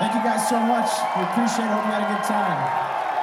Thank you guys so much. We appreciate it. Hope you had a good time.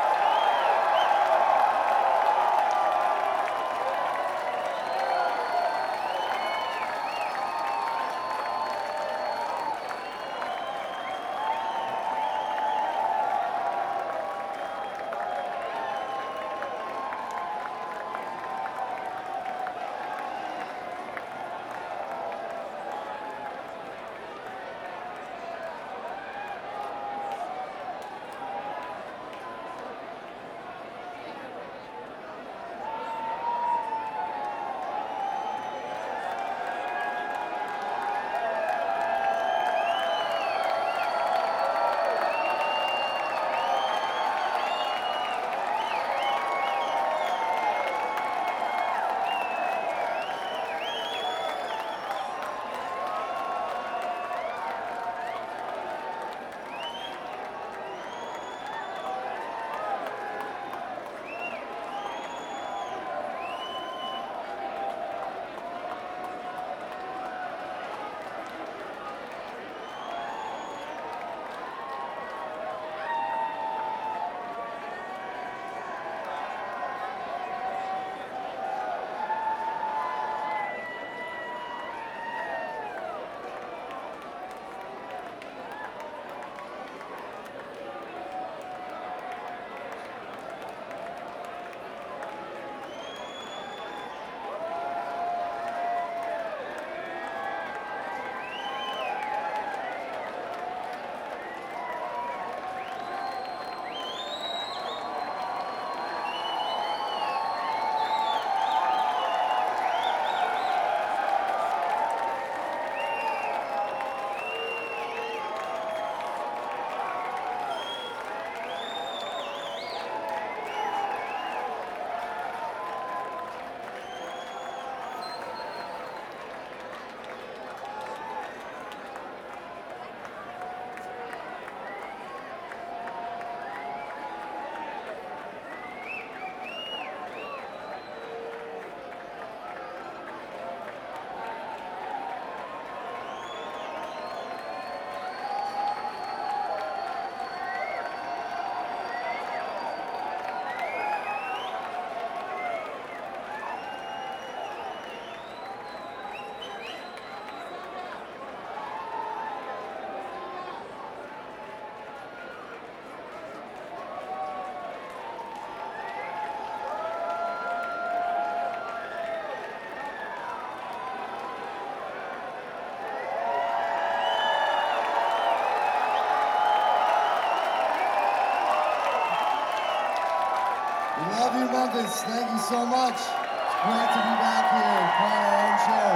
We love you, Memphis. Thank you so much. It's great to be back here playing our own show.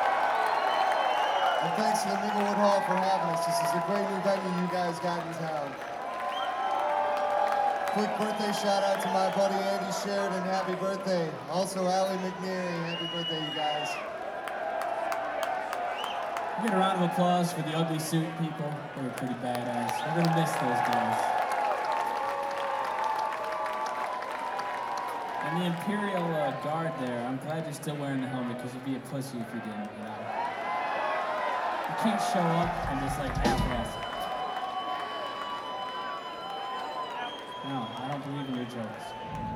And thanks to the Minglewood Hall for having us. This is a great new venue you guys got in town. Quick birthday shout out to my buddy Andy Sheridan. Happy birthday. Also, Allie McNeary. Happy birthday, you guys. Give a round of applause for the ugly suit people. They were pretty badass. We're gonna miss those guys. And the Imperial Guard there, I'm glad you're still wearing the helmet because you'd be a pussy if you didn't. You can't show up and just like half-ass it. No, I don't believe in your jokes.